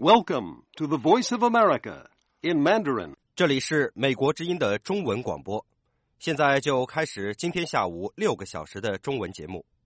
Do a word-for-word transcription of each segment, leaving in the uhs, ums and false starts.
Welcome to the Voice of America in Mandarin. 这里是美国之音的中文广播，现在就开始今天下午六个小时的中文节目。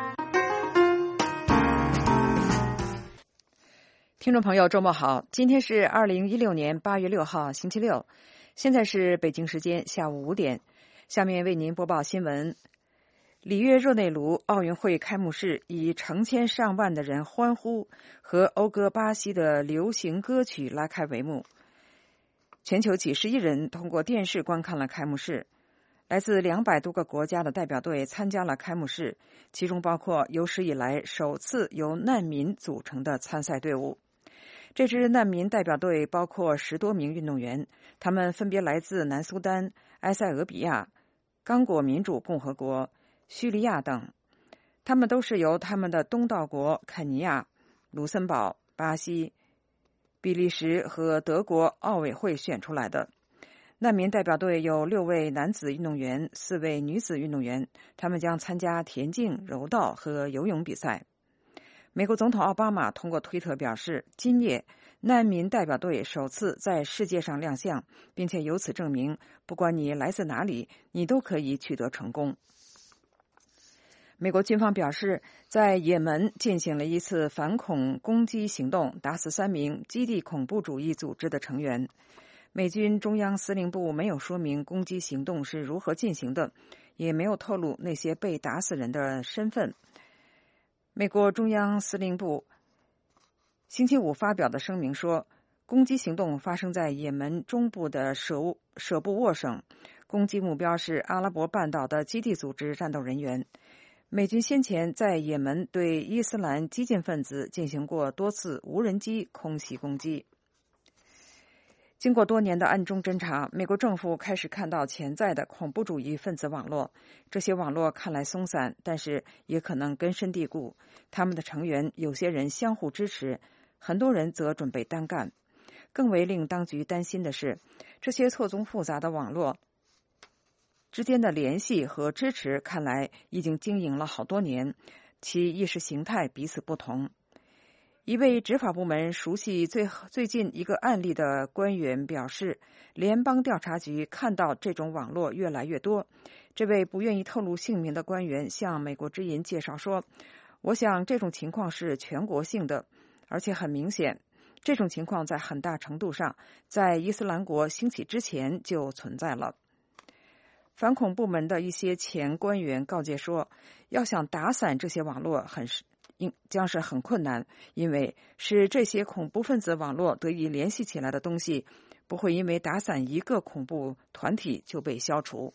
听众朋友，周末好！今天是二零一六年八月六号，星期六，现在是北京时间下午五点。下面为您播报新闻。里约热内卢奥运会开幕式以成千上万的人欢呼和讴歌巴西的流行歌曲拉开帷幕。全球几十亿人通过电视观看了开幕式，来自两百多个国家的代表队参加了开幕式，其中包括有史以来首次由难民组成的参赛队伍。这支难民代表队包括十多名运动员，他们分别来自南苏丹、埃塞俄比亚、刚果民主共和国、叙利亚等，他们都是由他们的东道国肯尼亚、卢森堡、巴西、比利时和德国奥委会选出来的。难民代表队有六位男子运动员，四位女子运动员，他们将参加田径、柔道和游泳比赛。美国总统奥巴马通过推特表示，今夜难民代表队首次在世界上亮相，并且由此证明，不管你来自哪里，你都可以取得成功。美国军方表示，在也门进行了一次反恐攻击行动，打死三名基地恐怖主义组织的成员。美军中央司令部没有说明攻击行动是如何进行的，也没有透露那些被打死人的身份。美国中央司令部星期五发表的声明说，攻击行动发生在也门中部的舍舍布沃省，攻击目标是阿拉伯半岛的基地组织战斗人员。美军先前在也门对伊斯兰激进分子进行过多次无人机空袭攻击。经过多年的暗中侦查，美国政府开始看到潜在的恐怖主义分子网络。这些网络看来松散，但是也可能根深蒂固。他们的成员有些人相互支持，很多人则准备单干。更为令当局担心的是，这些错综复杂的网络之间的联系和支持看来已经经营了好多年，其意识形态彼此不同。一位执法部门熟悉最最近一个案例的官员表示，联邦调查局看到这种网络越来越多。这位不愿意透露姓名的官员向美国之音介绍说，我想这种情况是全国性的，而且很明显，这种情况在很大程度上在伊斯兰国兴起之前就存在了。反恐部门的一些前官员告诫说，要想打散这些网络很将是很困难，因为使这些恐怖分子网络得以联系起来的东西，不会因为打散一个恐怖团体就被消除。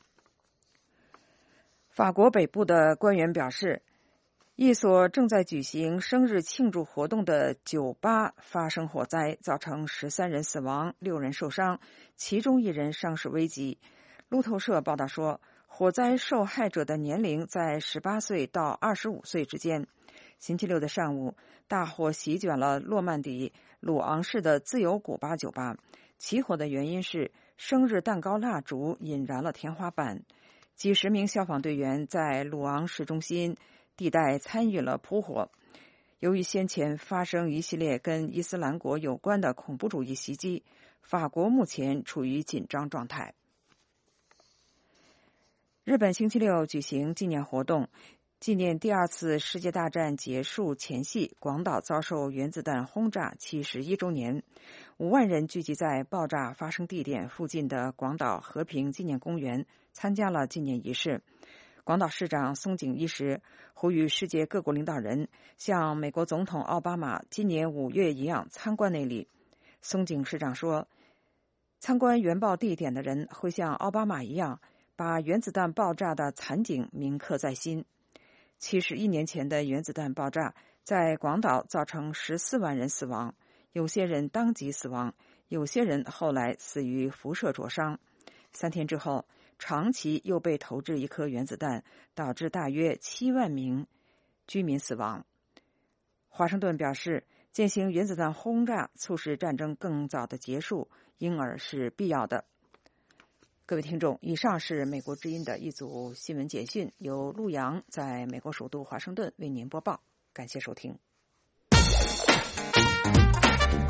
法国北部的官员表示，一所正在举行生日庆祝活动的酒吧发生火灾，造成十三人死亡，六人受伤，其中一人伤势危急。路透社报道说，火灾受害者的年龄在十八岁到二十五岁之间。星期六的上午，大火席卷了诺曼底鲁昂市的自由古巴酒吧。起火的原因是生日蛋糕蜡烛引燃了天花板。几十名消防队员在鲁昂市中心地带参与了扑火。由于先前发生一系列跟伊斯兰国有关的恐怖主义袭击，法国目前处于紧张状态。日本星期六举行纪念活动，纪念第二次世界大战结束前夕广岛遭受原子弹轰炸七十一周年。五万人聚集在爆炸发生地点附近的广岛和平纪念公园，参加了纪念仪式。广岛市长松井一时呼吁世界各国领导人像美国总统奥巴马今年五月一样参观那里。松井市长说，参观原爆地点的人会像奥巴马一样把原子弹爆炸的惨景铭刻在心。七十一年前的原子弹爆炸在广岛造成十四万人死亡，有些人当即死亡，有些人后来死于辐射灼伤。三天之后，长崎又被投掷一颗原子弹，导致大约七万名居民死亡。华盛顿表示，进行原子弹轰炸促使战争更早的结束，因而是必要的。各位听众，以上是美国之音的一组新闻简讯，由陆阳在美国首都华盛顿为您播报，感谢收听。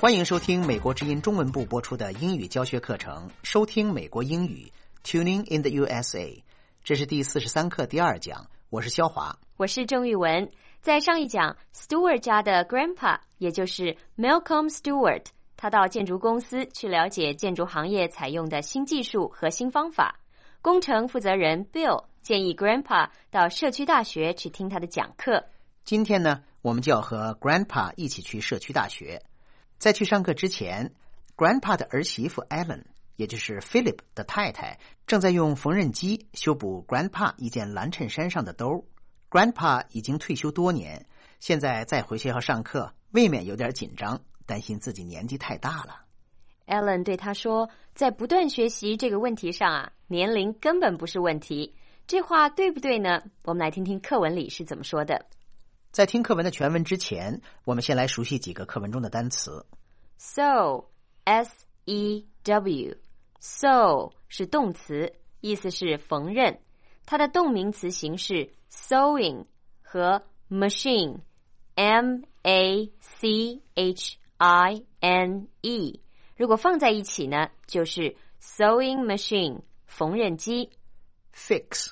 欢迎收听美国之音中文部播出的英语教学课程，收听美国英语 Tuning in the U S A。 这是第四十三课第二讲，我是肖华， 我是郑玉文。在上一讲 Stewart 家的 Grandpa 也就是 Malcolm Stewart， 他到建筑公司去了解建筑行业采用的新技术和新方法。工程负责人 Bill 建议 Grandpa 到社区大学去听他的讲课。 今天呢，我们就要和 Grandpa 一起去社区大学。在去上课之前， Grandpa 的儿媳妇 Ellen， 也就是 Philip 的太太，正在用缝纫机修补 Grandpa 一件蓝衬衫上的兜。 Grandpa 已经退休多年，现在再回学校上课，未免有点紧张，担心自己年纪太大了。 Ellen 对他说，在不断学习这个问题上啊，年龄根本不是问题。这话对不对呢？我们来听听课文里是怎么说的。 在听课文的全文之前，我们先来熟悉几个课文中的单词。 Sew, S E W Sew 是动词，意思是缝纫。它的动名词形式 sewing 和 machine M A C H I N E 如果放在一起呢，就是 sewing machine 缝纫机。 Fix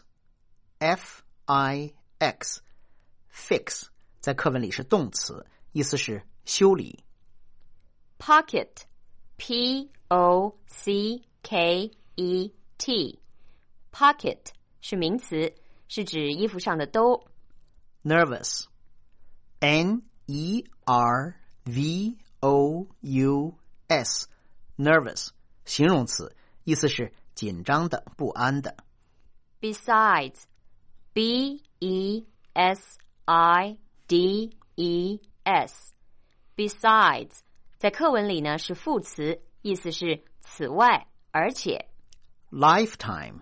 F I X Fix 在课文里是动词，意思是修理。 Pocket P O C K E T Pocket 是名词，是指衣服上的兜。 Nervous N E R V O U S Nervous 形容词，意思是紧张的、不安的。 Besides B E S I D E S Besides 在课文里呢是副词，意思是此外、而且。 Lifetime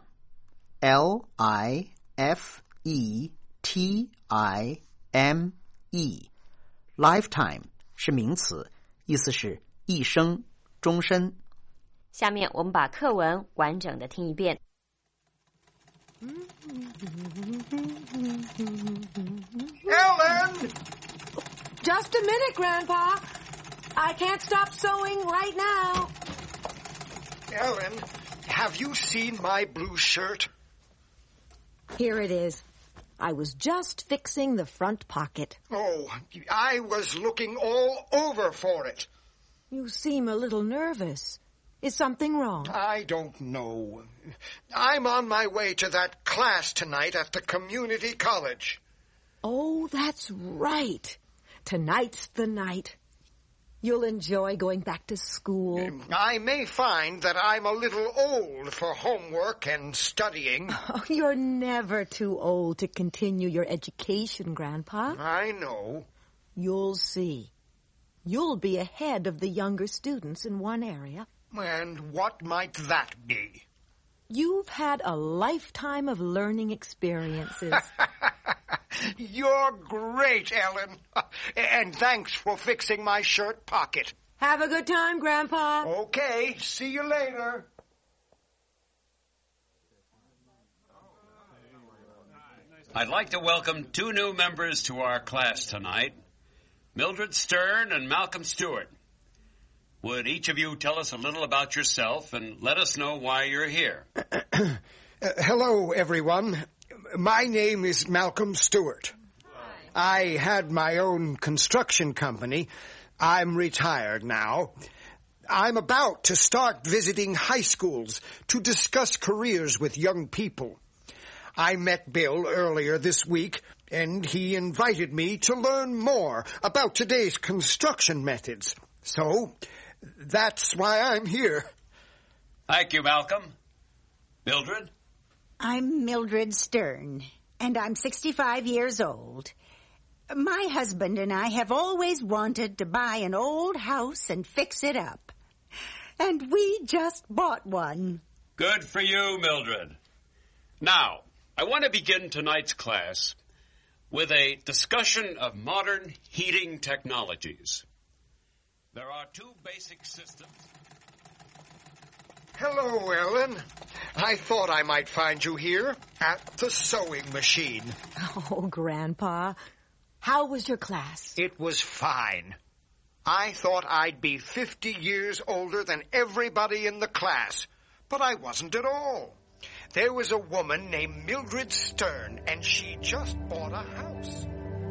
L I F E T I M E Lifetime 是名词，意思是一生、终身。 下面我们把课文完整的听一遍。 Ellen! Just a minute, Grandpa. I can't stop sewing right now. Ellen, have you seen my blue shirt? Here it is. I was just fixing the front pocket. Oh, I was looking all over for it. You seem a little nervous. Is something wrong? I don't know. I'm on my way to that class tonight at the community college. Oh, that's right. Tonight's the night. You'll enjoy going back to school. I may find that I'm a little old for homework and studying. Oh, you're never too old to continue your education, Grandpa. I know. You'll see. You'll be ahead of the younger students in one area. And what might that be? You've had a lifetime of learning experiences. You're great, Ellen. And thanks for fixing my shirt pocket. Have a good time, Grandpa. Okay, see you later. I'd like to welcome two new members to our class tonight, Mildred Stern and Malcolm Stewart. Would each of you tell us a little about yourself and let us know why you're here? uh, hello, everyone. My name is Malcolm Stewart. I had my own construction company. I'm retired now. I'm about to start visiting high schools to discuss careers with young people. I met Bill earlier this week, and he invited me to learn more about today's construction methods. So, that's why I'm here. Thank you, Malcolm. Mildred? I'm Mildred Stern, and I'm sixty-five years old. My husband and I have always wanted to buy an old house and fix it up. And we just bought one. Good for you, Mildred. Now, I want to begin tonight's class with a discussion of modern heating technologies. There are two basic systems. Hello, Ellen. I thought I might find you here at the sewing machine. Oh, Grandpa. How was your class? It was fine. I thought I'd be fifty years older than everybody in the class, but I wasn't at all. There was a woman named Mildred Stern, and she just bought a house.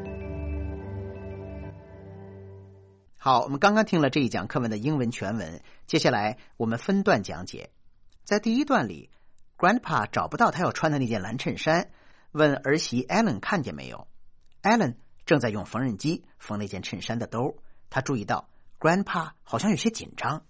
好，我们刚刚听了这一讲课文的英文全文，接下来我们分段讲解。在第一段里 Grandpa 找不到他要穿的那件蓝衬衫，问儿媳 Ellen 看见没有。 Ellen 正在用缝纫机缝那件衬衫的兜，他注意到 Grandpa 好像有些紧张。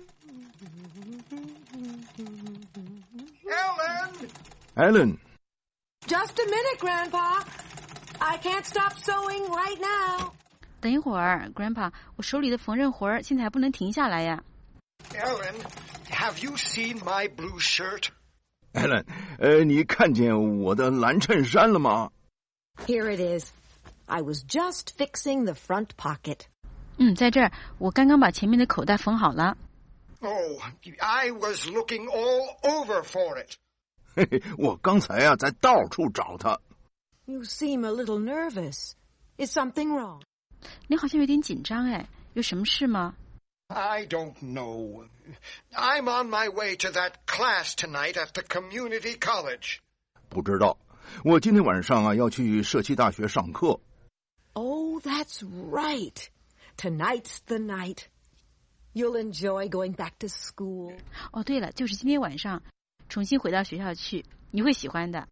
Ellen! Ellen! Just a minute, Grandpa. I can't stop sewing right now. 等一会儿 Grandpa， 我手里的缝纫活儿现在还不能停下来呀。 Ellen, have you seen my blue shirt? Ellen, 呃，你看见我的蓝衬衫了吗？ Here it is. I was just fixing the front pocket. 嗯，在这儿，我刚刚把前面的口袋缝好了。 Oh, I was looking all over for it. 嘿嘿，我刚才啊在到处找它。 You seem a little nervous. Is something wrong? 你好像有点紧张哎，有什么事吗？ I don't know. I'm on my way to that class tonight at the community college. 不知道，我今天晚上啊要去社区大学上课。 Oh, that's right. Tonight's the night. You'll enjoy going back to school. 哦，对了，就是今天晚上，重新回到学校去，你会喜欢的。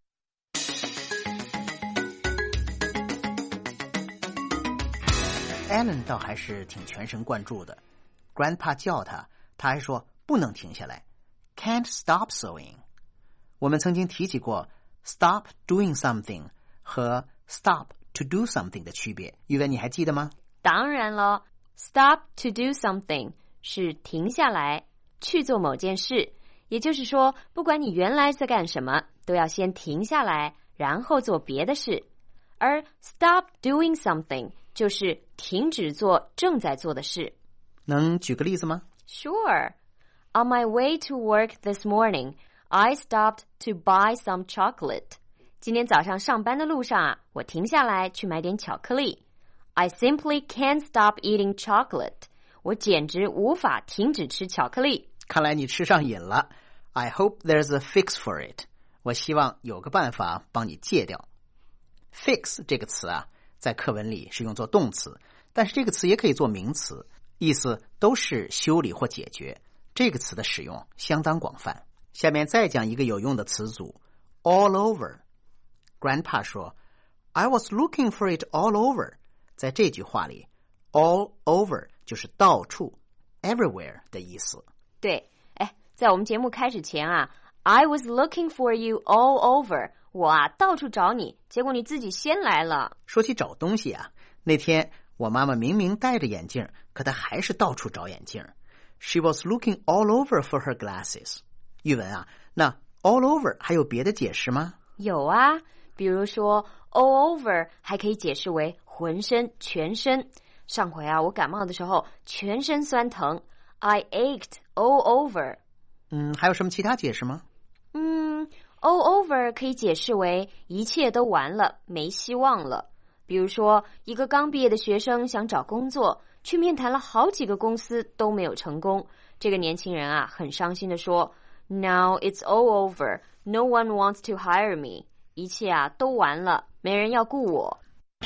Ellen 倒还是挺全神贯注的。Grandpa 叫他，他还说不能停下来 ，Can't stop sewing。我们曾经提起过 stop doing something 和 stop to do something 的区别，玉文你还记得吗？ 当然了 ，stop to do something 是停下来去做某件事，也就是说，不管你原来在干什么，都要先停下来，然后做别的事。而 stop doing something 就是停止做正在做的事。 能举个例子吗？ Sure. On my way to work this morning, I stopped to buy some chocolate. 今天早上上班的路上啊，我停下来去买点巧克力。I simply can't stop eating chocolate. 我简直无法停止吃巧克力。 看来你吃上瘾了。I hope there's a fix for it. 我希望有个办法帮你戒掉。Fix 这个词啊，在课文里是用作动词，但是这个词也可以做名词，意思都是修理或解决。这个词的使用相当广泛。下面再讲一个有用的词组 all over。 Grandpa 说 I was looking for it all over。 在这句话里 all over 就是到处 everywhere 的意思。 对，哎，在我们节目开始前啊 I was looking for you all over。 我啊到处找你，结果你自己先来了。 说起找东西啊，那天我妈妈明明戴着眼镜，可她还是到处找眼镜。She was looking all over for her glasses。 玉文啊，那 all over 还有别的解释吗？ 有啊，比如说 all over 还可以解释为浑身、全身。上回啊，我感冒的时候全身酸疼 I ached all over。 嗯，还有什么其他解释吗？ 嗯 all over 可以解释为一切都完了，没希望了。比如说，一个刚毕业的学生想找工作，去面谈了好几个公司都没有成功。这个年轻人啊，很伤心地说 Now it's all over. No one wants to hire me. 一切啊都完了，没人要雇我。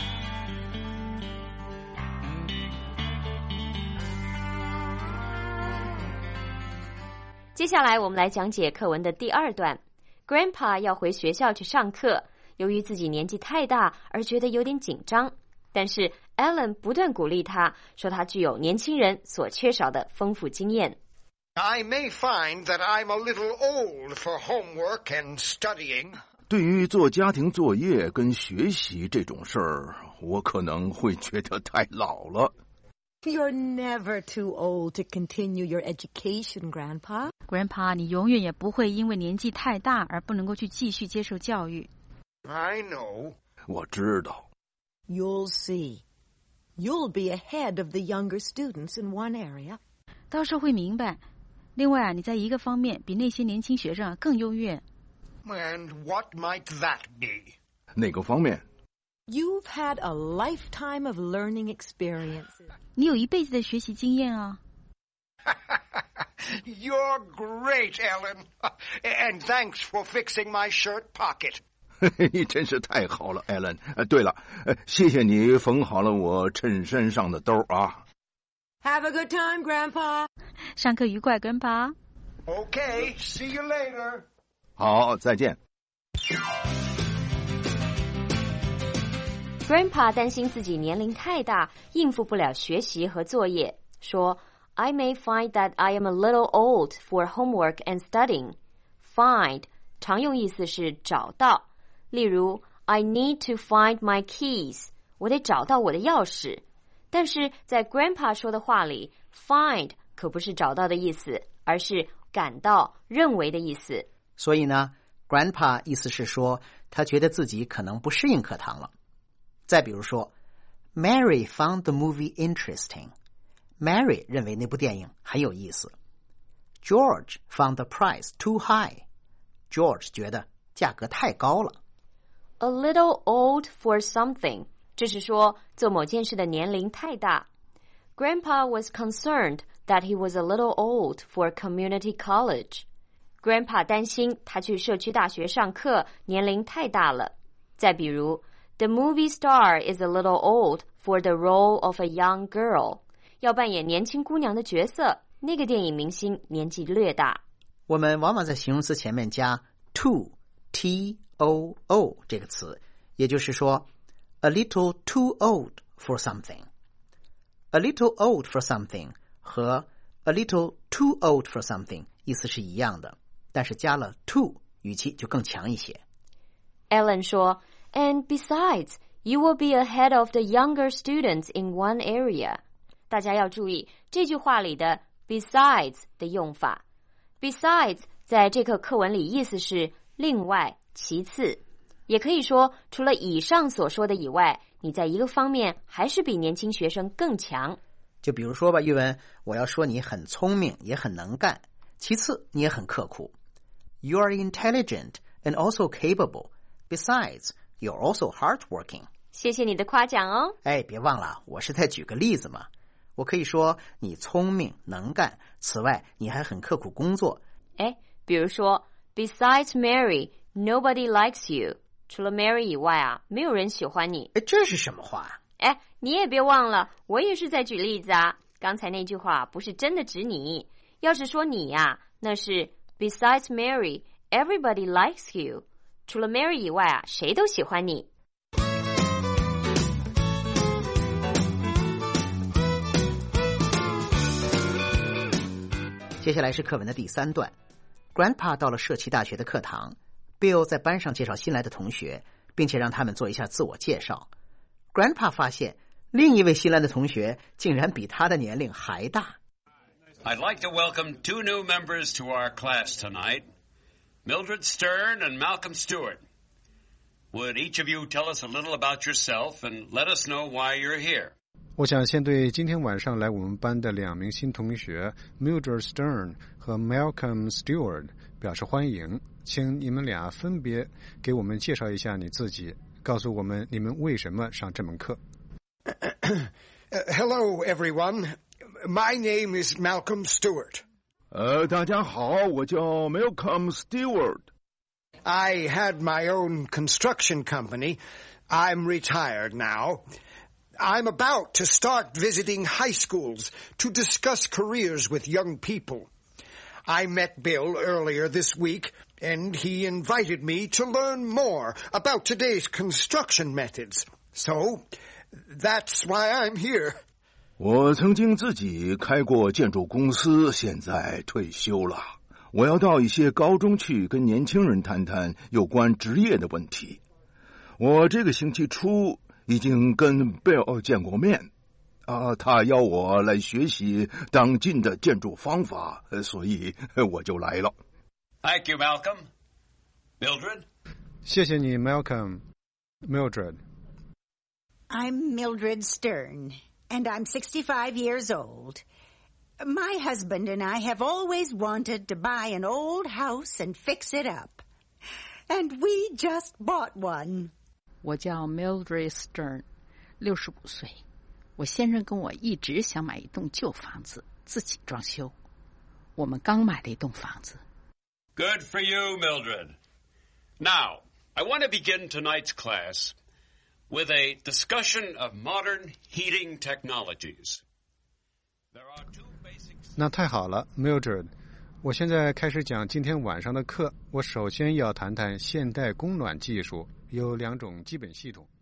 接下来我们来讲解课文的第二段。Grandpa 要回学校去上课，由于自己年纪太大而觉得有点紧张，但是 Ellen 不断鼓励他，说他具有年轻人所缺少的丰富经验。 I may find that I'm a little old for homework and studying. 对于做家庭作业跟学习这种事儿，我可能会觉得太老了。 You're never too old to continue your education, Grandpa. Grandpa, 你永远也不会因为年纪太大而不能够去继续接受教育。 I know. 我知道。 You'll see. You'll be ahead of the younger students in one area. 到时候会明白。另外啊，你在一个方面比那些年轻学生啊更优越。 And what might that be? 哪个方面 You've had a lifetime of learning experiences. 你有一辈子的学习经验啊。 You're great, Ellen. And thanks for fixing my shirt pocket. 你真是太好了，艾伦。对了，谢谢你缝好了我衬衫上的兜啊。 Have a good time, Grandpa. 上课愉快 ，Grandpa. Okay, see you later. 好，再见。 Grandpa 担心自己年龄太大，应付不了学习和作业，说 I may find that I am a little old for homework and studying. Find 常用意思是找到，例如 I need to find my keys. 我得找到我的钥匙。但是在 Grandpa 说的话里 ，find 可不是找到的意思，而是感到、认为的意思。 所以呢 ，Grandpa 意思是说，他觉得自己可能不适应课堂了。再比如说 ，Mary found the movie interesting. Mary 认为那部电影很有意思。George found the price too high. George 觉得价格太高了。 A little old for something. 这是说做某件事的年龄太大。Grandpa was concerned that he was a little old for community college. Grandpa 担心他去社区大学上课年龄太大了。再比如 The movie star is a little old for the role of a young girl. 要扮演年轻姑娘的角色，那个电影明星年纪略大。 我们往往在形容词前面加 too, T O O 这个词，也就是说 a little too old for something. A little old for something 和 a little too old for something 意思是一样的，但是加了 too 语气就更强一些。 Ellen 说 And besides, you will be ahead of the younger students in one area. 大家要注意这句话里的 besides 的用法。Besides 在这课课文里意思是另外、其次，也可以说除了以上所说的以外，你在一个方面还是比年轻学生更强。 就比如说吧，玉文，我要说你很聪明，也很能干，其次你也很刻苦。You are intelligent and also capable. Besides, you're also hardworking. 谢谢你的夸奖哦。 哎，别忘了，我是在举个例子嘛。我可以说你聪明能干，此外你还很刻苦工作。 哎，比如说 Besides Mary, nobody likes you. 除了 Mary 以外啊，没有人喜欢你。 哎，这是什么话？ 哎，你也别忘了，我也是在举例子啊。刚才那句话不是真的指你，要是说你呀、啊，那是 Besides Mary, everybody likes you. 除了 Mary 以外啊，谁都喜欢你。 接下来是课文的第三段。Grandpa 到了社区大学的课堂， Bill 在班上介绍新来的同学，并且让他们做一下自我介绍。Grandpa 发现另一位新来的同学竟然比他的年龄还大。 I'd like to welcome two new members to our class tonight, Mildred Stern and Malcolm Stewart. Would each of you tell us a little about yourself and let us know why you're here? 我想先对今天晚上来我们班的两名新同学 Mildred Stern 和 Malcolm Stewart 表示欢迎，请你们俩分别给我们介绍一下你自己，告诉我们你们为什么上这门课。 uh, Hello, everyone. My name is Malcolm Stewart. 呃，大家好，我叫 Malcolm Stewart. I had my own construction company. I'm retired now.I'm about to start visiting high schools to discuss careers with young people. I met Bill earlier this week, and he invited me to learn more about today's construction methods. So, that's why I'm here. 我曾经自己开过建筑公司，现在退休了。我要到一些高中去跟年轻人谈谈有关职业的问题。我这个星期初已经跟 Bill 见过面，啊，他邀我来学习当今的建筑方法，所以我就来了。 Thank you, Malcolm. Mildred? 谢谢你 Malcolm. Mildred. I'm Mildred Stern, and I'm sixty-five years old. My husband and I have always wanted to buy an old house and fix it up. And we just bought one. 我叫 Mildred Stern， 六十五岁。我先生跟我一直想买一栋旧房子，自己装修。我们刚买了一栋房子。 Good for you, Mildred. Now, I want to begin tonight's class with a discussion of modern heating technologies. There are two basic... 那太好了 Mildred， 我现在开始讲今天晚上的课。我首先要谈谈现代供暖技术，有两种基本系统。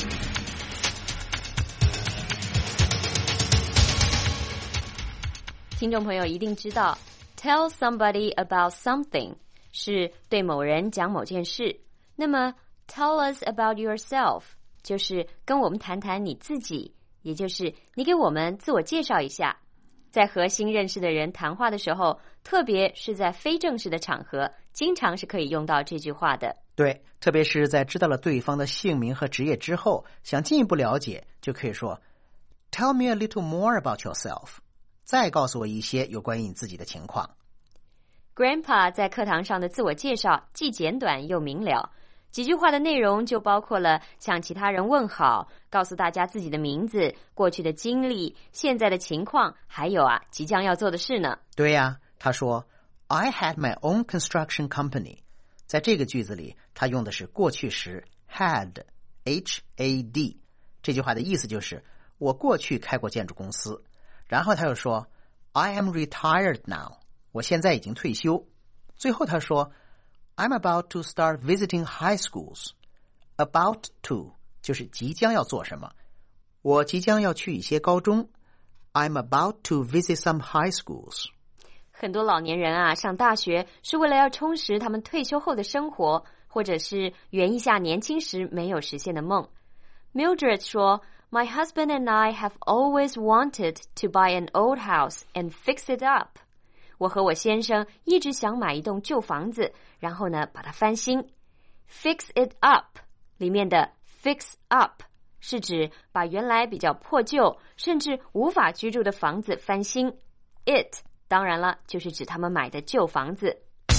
听众朋友一定知道 tell somebody about something 是对某人讲某件事，那么 tell us about yourself 就是跟我们谈谈你自己，也就是你给我们自我介绍一下。在和新认识的人谈话的时候，特别是在非正式的场合，经常是可以用到这句话的。 对，特别是在知道了对方的姓名和职业之后，想进一步了解，就可以说 Tell me a little more about yourself， 再告诉我一些有关于你自己的情况。 Grandpa 在课堂上的自我介绍既简短又明了，几句话的内容就包括了向其他人问好，告诉大家自己的名字、过去的经历、现在的情况，还有啊即将要做的事呢。 对呀，他说 I had my own construction company。 在这个句子里，他用的是过去时 had H A D， 这句话的意思就是我过去开过建筑公司。然后他又说 I am retired now， 我现在已经退休。最后他说I'm about to start visiting high schools. About to 就是即将要做什么。我即将要去一些高中。I'm about to visit some high schools. 很多老年人啊，上大学是为了要充实他们退休后的生活，或者是圆一下年轻时没有实现的梦。Mildred 说 My husband and I have always wanted to buy an old house and fix it up.我和我先生一直想买一栋旧房子，然后呢把它翻新。Fix it up 里面的 fix up 是指把原来比较破旧甚至无法居住的房子翻新。It 当然了就是指他们买的旧房子。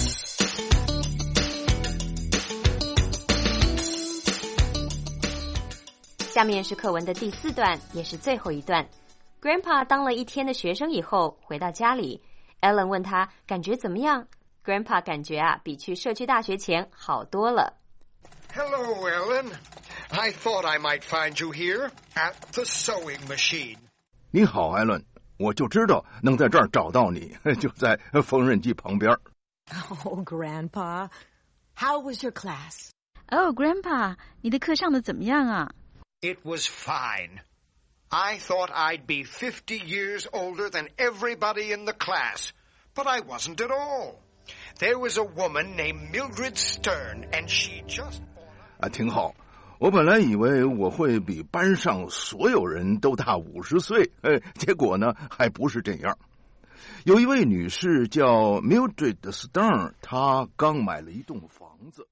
下面是课文的第四段，也是最后一段。Grandpa 当了一天的学生以后回到家里，Ellen 问他感觉怎么样 Grandpa 感觉啊比去社区大学前好多了。 Hello, Ellen. I thought I might find you here at the sewing machine. 你好，艾伦，我就知道能在这儿找到你，就在缝纫机旁边。 Oh, Grandpa, how was your class? Oh, Grandpa, 你的课上的怎么样啊？ It was fine. I thought I'd be fifty years older than everybody in the class, but I wasn't at all. There was a woman named Mildred Stern, and she just... 啊，挺好。我本来以为我会比班上所有人都大五十岁，哎，结果呢，还不是这样。有一位女士叫 Mildred Stern， 她刚买了一栋房子。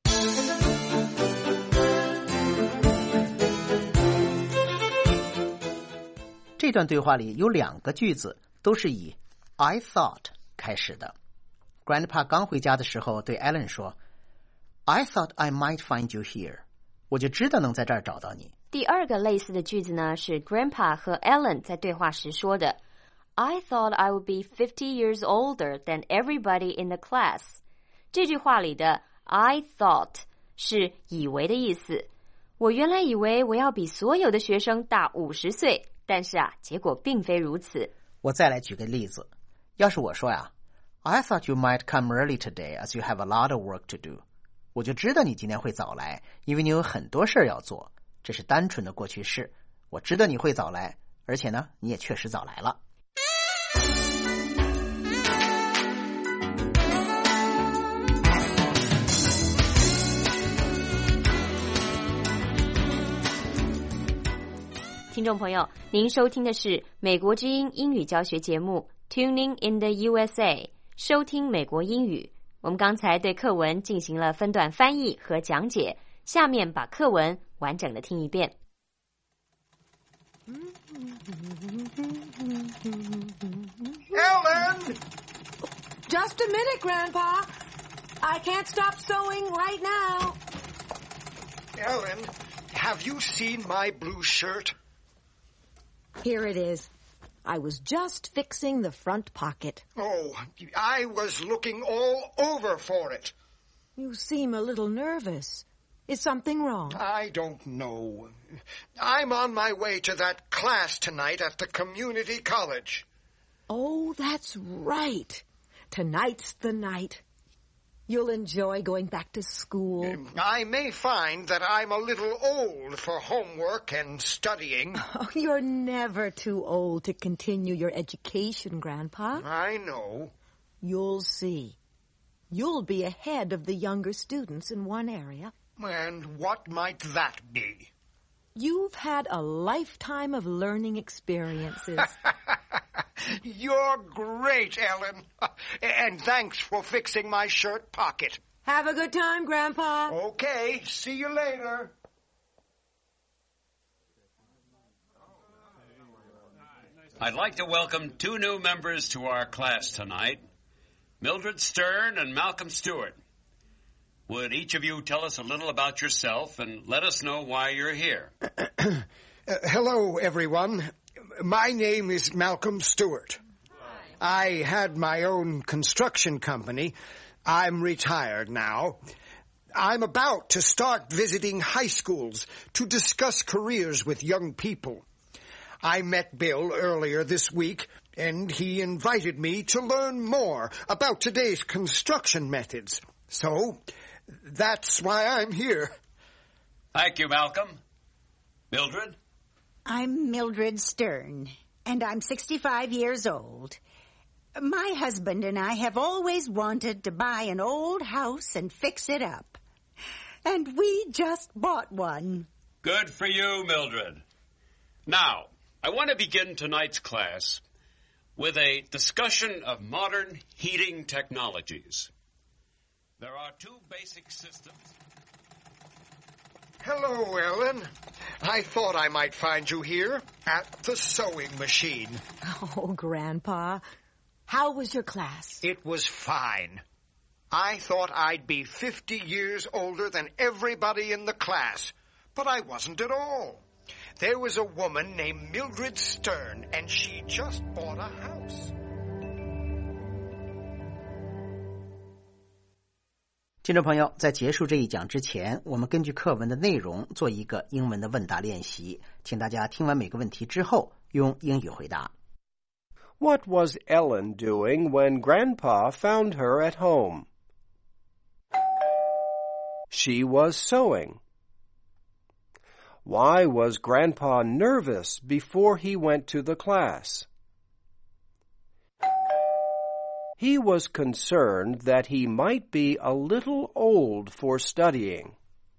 这段对话里有两个句子都是以 I thought 开始的。 Grandpa 刚回家的时候对 Ellen 说 I thought I might find you here， 我就知道能在这儿找到你。 第二个类似的句子呢，是 Grandpa 和 Ellen 在对话时说的 I thought I would be fifty years older than everybody in the class。 这句话里的 I thought 是以为的意思，我原来以为我要比所有的学生大五十岁，但是啊，结果并非如此。 我再来举个例子，要是我说呀 I thought you might come early today as you have a lot of work to do， 我就知道你今天会早来，因为你有很多事儿要做。这是单纯的过去式，我知道你会早来，而且呢，你也确实早来了。 听众朋友，您收听的是美国之音英语教学节目 Tuning in the U S A， 收听美国英语。我们刚才对课文进行了分段翻译和讲解，下面把课文完整的听一遍。 Ellen! Just a minute, Grandpa. I can't stop sewing right now. Ellen, have you seen my blue shirt? Here it is. I was just fixing the front pocket. Oh, I was looking all over for it. You seem a little nervous. Is something wrong? I don't know. I'm on my way to that class tonight at the community college. Oh, that's right. Tonight's the night. You'll enjoy going back to school. I may find that I'm a little old for homework and studying. Oh, you're never too old to continue your education, Grandpa. I know. You'll see. You'll be ahead of the younger students in one area. And what might that be? You've had a lifetime of learning experiences. You're great, Ellen. And thanks for fixing my shirt pocket. Have a good time, Grandpa. Okay, see you later. I'd like to welcome two new members to our class tonight, Mildred Stern and Malcolm Stewart. Would each of you tell us a little about yourself and let us know why you're here? uh, hello, everyone. My name is Malcolm Stewart. Hi. I had my own construction company. I'm retired now. I'm about to start visiting high schools to discuss careers with young people. I met Bill earlier this week, and he invited me to learn more about today's construction methods. So, that's why I'm here. Thank you, Malcolm. Mildred? I'm Mildred Stern, and I'm sixty-five years old. My husband and I have always wanted to buy an old house and fix it up. And we just bought one. Good for you, Mildred. Now, I want to begin tonight's class with a discussion of modern heating technologies. There are two basic systems. Hello, Ellen. I thought I might find you here at the sewing machine. Oh, Grandpa. How was your class? It was fine. I thought I'd be fifty years older than everybody in the class, but I wasn't at all. There was a woman named Mildred Stern, and she just bought a house. 听众朋友，在结束这一讲之前，我们根据课文的内容做一个英文的问答练习，请大家听完每个问题之后用英语回答。 What was Ellen doing when Grandpa found her at home? She was sewing. Why was Grandpa nervous before he went to the class? He was concerned that he might be a little old for studying.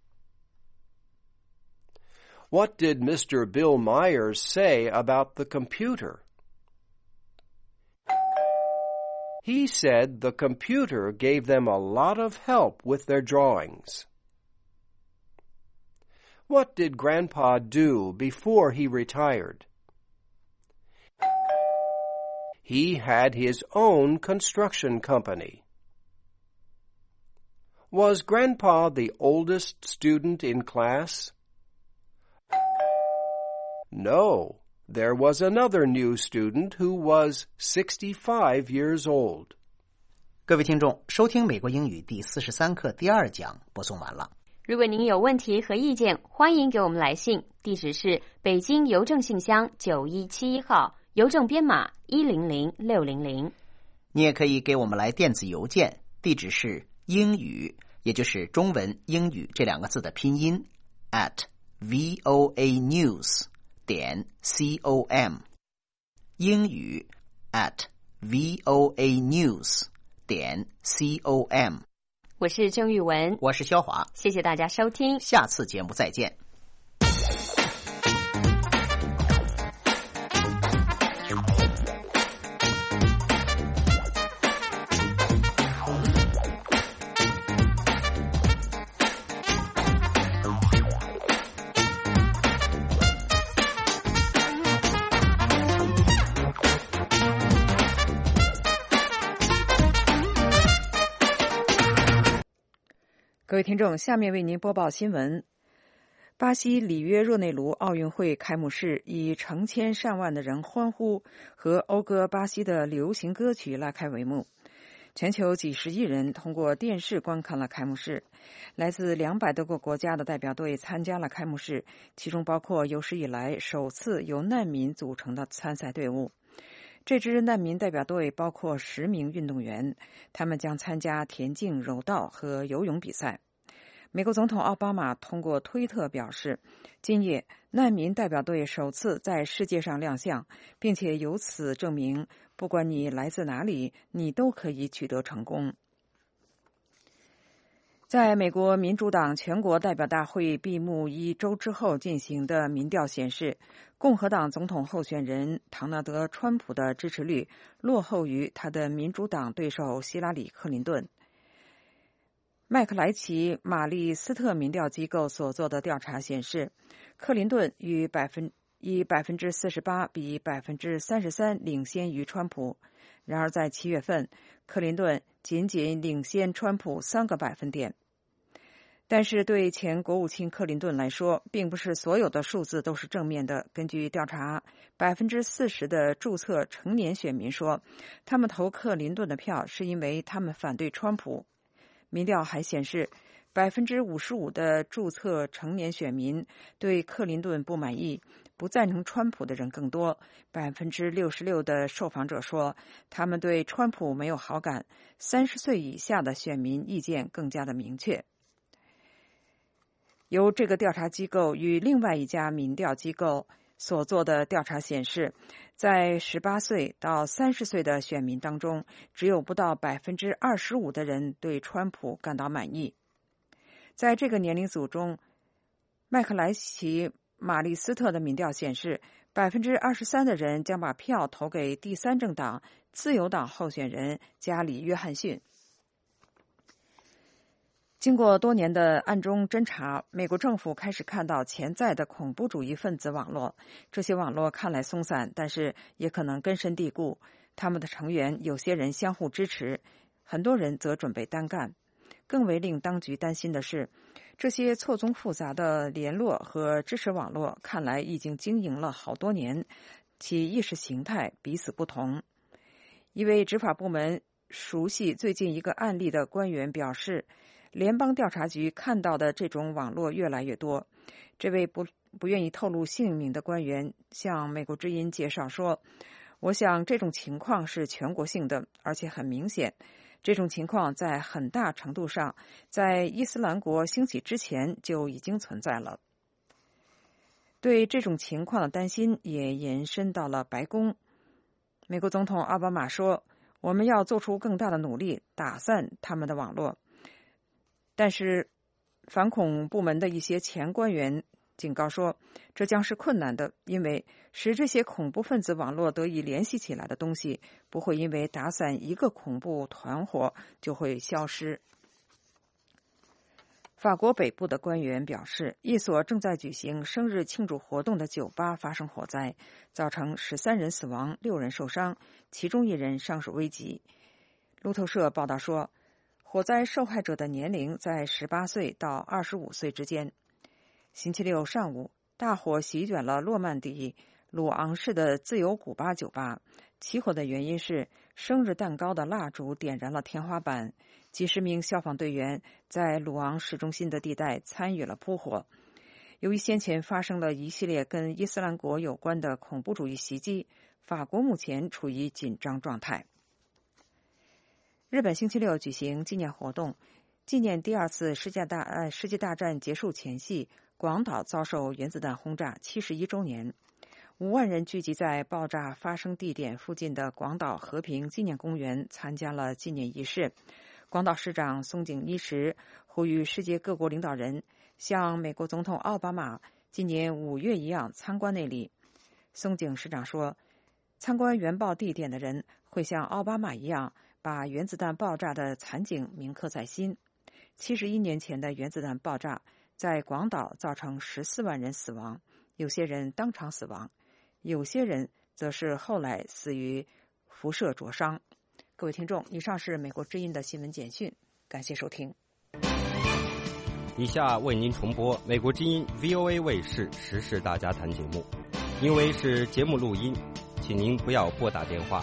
What did Mister Bill Myers say about the computer? He said the computer gave them a lot of help with their drawings. What did Grandpa do before he retired? He had his own construction company. Was Grandpa the oldest student in class? No, there was another new student who was sixty-five years old. 各位听众，收听美国英语第四十三课第二讲播送完了。 如果您有问题和意见，欢迎给我们来信，地址是北京邮政信箱九一七一号，邮政编码一零零六零零。 你也可以给我们来电子邮件，地址是英语，也就是中文英语这两个字的拼音 at voanews 点 com， 英语 at voanews 点 com。 我是郑玉文， 我是肖华， 谢谢大家收听， 下次节目再见。 各位听众，下面为您播报新闻。 巴西里约热内卢奥运会开幕式以成千上万的人欢呼和讴歌巴西的流行歌曲拉开帷幕。全球几十亿人通过电视观看了开幕式，来自两百多个国家的代表队参加了开幕式，其中包括有史以来首次由难民组成的参赛队伍。这支难民代表队包括十名运动员，他们将参加田径、柔道和游泳比赛。美国总统奥巴马通过推特表示，今夜难民代表队首次在世界上亮相，并且由此证明不管你来自哪里，你都可以取得成功。在美国民主党全国代表大会闭幕一周之后进行的民调显示，共和党总统候选人唐纳德·川普的支持率落后于他的民主党对手希拉里·克林顿。麦克莱奇玛丽斯特民调机构所做的调查显示，克林顿与百分以百分之四十八比百分之三十三领先于川普。然而，在七月份，克林顿仅仅领先川普三个百分点。但是，对前国务卿克林顿来说，并不是所有的数字都是正面的。根据调查，百分之四十的注册成年选民说，他们投克林顿的票是因为他们反对川普。民调还显示，百分之五十五的注册成年选民对克林顿不满意，不赞成川普的人更多。百分之六十六的受访者说，他们对川普没有好感。三十岁以下的选民意见更加的明确。由这个调查机构与另外一家民调机构所做的调查显示，在十八岁到三十岁的选民当中，只有不到百分之二十五的人对川普感到满意。在这个年龄组中，麦克莱奇玛丽斯特的民调显示，百分之二十三的人将把票投给第三政党自由党候选人加里·约翰逊。经过多年的暗中侦查，美国政府开始看到潜在的恐怖主义分子网络。这些网络看来松散，但是也可能根深蒂固。他们的成员有些人相互支持，很多人则准备单干。更为令当局担心的是，这些错综复杂的联络和支持网络看来已经经营了好多年，其意识形态彼此不同。一位执法部门熟悉最近一个案例的官员表示，联邦调查局看到的这种网络越来越多。这位不不愿意透露姓名的官员向美国之音介绍说，我想这种情况是全国性的，而且很明显，这种情况在很大程度上在伊斯兰国兴起之前就已经存在了。对这种情况的担心也延伸到了白宫。美国总统奥巴马说，我们要做出更大的努力打散他们的网络。但是反恐部门的一些前官员警告说，这将是困难的，因为使这些恐怖分子网络得以联系起来的东西不会因为打散一个恐怖团伙就会消失。法国北部的官员表示，一所正在举行生日庆祝活动的酒吧发生火灾，造成十三人死亡，六人受伤，其中一人伤势危急。路透社报道说，火灾受害者的年龄在十八岁到二十五岁之间。星期六上午，大火席卷了诺曼底鲁昂市的自由古巴酒吧。起火的原因是生日蛋糕的蜡烛点燃了天花板，几十名消防队员在鲁昂市中心的地带参与了扑火。由于先前发生了一系列跟伊斯兰国有关的恐怖主义袭击，法国目前处于紧张状态。日本星期六举行纪念活动，纪念第二次世界大呃世界大战结束前夕，广岛遭受原子弹轰炸七十一周年。五万人聚集在爆炸发生地点附近的广岛和平纪念公园，参加了纪念仪式。广岛市长松井一时呼吁世界各国领导人像美国总统奥巴马今年五月一样参观那里。松井市长说，参观原爆地点的人会像奥巴马一样把原子弹爆炸的惨景铭刻在心。七十一年前的原子弹爆炸在广岛造成十四万人死亡，有些人当场死亡，有些人则是后来死于辐射灼伤。各位听众，以上是美国之音的新闻简讯，感谢收听。 以下为您重播美国之音 V O A 卫视时事大家谈节目，因为是节目录音，请您不要拨打电话。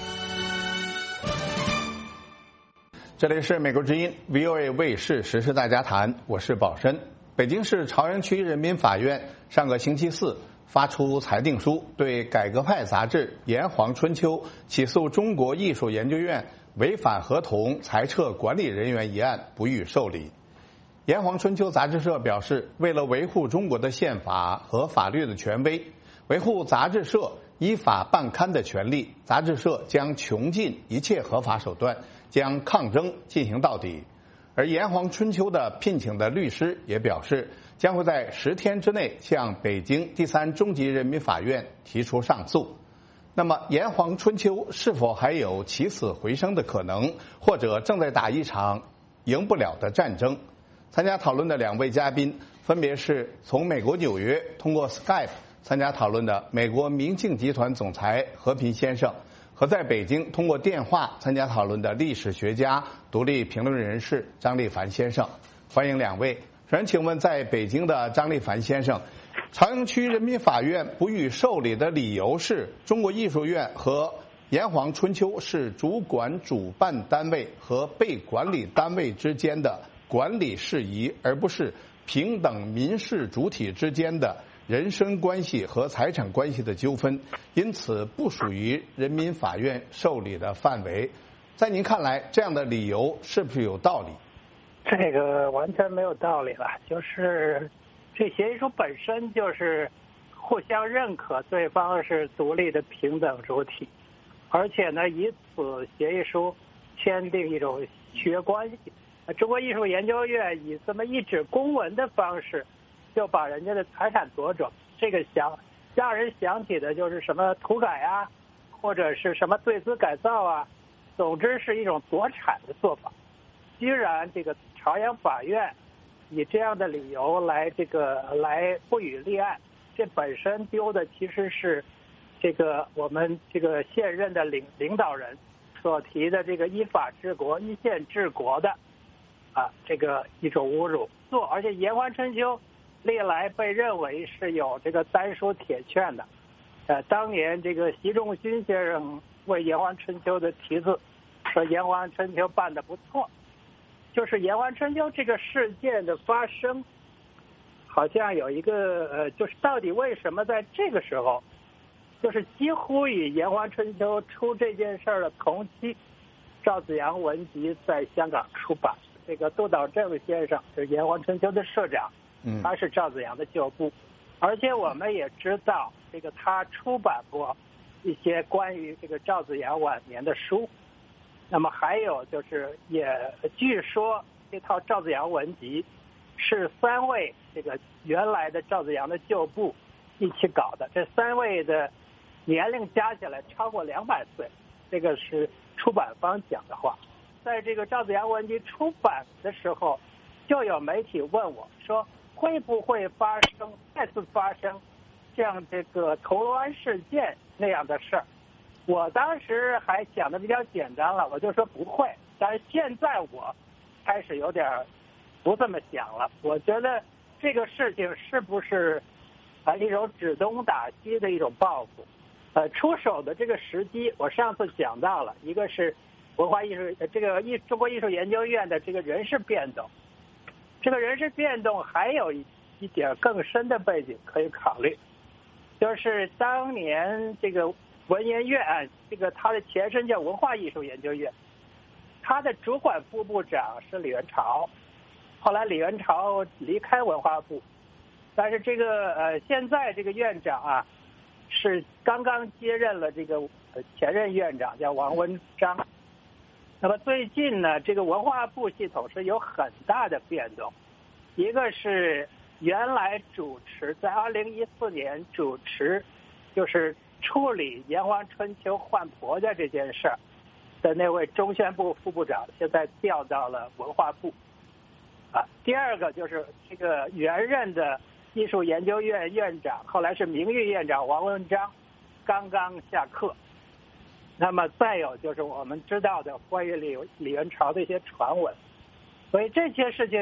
这里是美国之音 V O A 卫视时事大家谈，我是宝申。北京市朝阳区人民法院上个星期四发出裁定书，对改革派杂志《炎黄春秋》起诉中国艺术研究院违反合同裁撤管理人员一案不予受理。炎黄春秋杂志社表示，为了维护中国的宪法和法律的权威，维护杂志社依法办刊的权利，杂志社将穷尽一切合法手段，将抗争进行到底。而炎黄春秋的聘请的律师也表示，将会在十天之内向北京第三中级人民法院提出上诉。那么炎黄春秋是否还有起死回生的可能，或者正在打一场赢不了的战争？参加讨论的两位嘉宾分别是从美国纽约通过 Skype 参加讨论的美国明镜集团总裁和平先生，和在北京通过电话参加讨论的历史学家、独立评论人士张立凡先生。欢迎两位。首先请问在北京的张立凡先生，朝阳区人民法院不予受理的理由是中国艺术院和炎黄春秋是主管主办单位和被管理单位之间的管理事宜，而不是平等民事主体之间的人身关系和财产关系的纠纷，因此不属于人民法院受理的范围。在您看来，这样的理由是不是有道理？ 这个完全没有道理了，就是这协议书本身就是互相认可对方是独立的平等主体，而且呢，以此协议书签订一种契约关系。中国艺术研究院以这么一纸公文的方式，就把人家的财产夺走，这个想让人想起的就是什么土改啊，或者是什么对资改造啊，总之是一种夺产的做法。居然这个朝阳法院以这样的理由来这个来不予立案，这本身丢的其实是这个我们这个现任的领领导人所提的这个依法治国、依宪治国的。啊，这个一种侮辱做，而且炎黄春秋历来被认为是有这个丹书铁券的。呃，当年这个习仲勋先生为炎黄春秋的题字，说炎黄春秋办得不错。就是炎黄春秋这个事件的发生，好像有一个呃，就是到底为什么在这个时候，就是几乎与炎黄春秋出这件事儿的同期，赵子阳文集在香港出版。这个杜导正先生是炎黄春秋的社长，他是赵子阳的旧部，而且我们也知道，这个他出版过一些关于这个赵子阳晚年的书。那么还有就是，也据说这套赵子阳文集是三位这个原来的赵子阳的旧部一起搞的，这三位的年龄加起来超过两百岁，这个是出版方讲的话。在这个赵子阳文集出版的时候，就有媒体问我说，会不会发生再次发生像这个铜锣湾事件那样的事儿？我当时还想的比较简单了，我就说不会。但是现在我开始有点不这么想了。我觉得这个事情是不是啊一种指东打西的一种报复？呃，出手的这个时机，我上次讲到了，一个是文化艺术这个艺中国艺术研究院的这个人事变动，这个人事变动还有一一点更深的背景可以考虑，就是当年这个文研院，这个它的前身叫文化艺术研究院，它的主管副部长是李元朝，后来李元朝离开文化部，但是这个呃现在这个院长啊是刚刚接任了这个前任院长叫王文章。那么最近呢，这个文化部系统是有很大的变动，一个是原来主持在二零一四年主持就是处理炎黄春秋换婆家这件事儿的那位中宣部副部长，现在调到了文化部。啊，第二个就是这个原任的艺术研究院院长，后来是名誉院长王文章，刚刚下课。那么再有就是我们知道的关于李李元朝的一些传闻，所以这些事情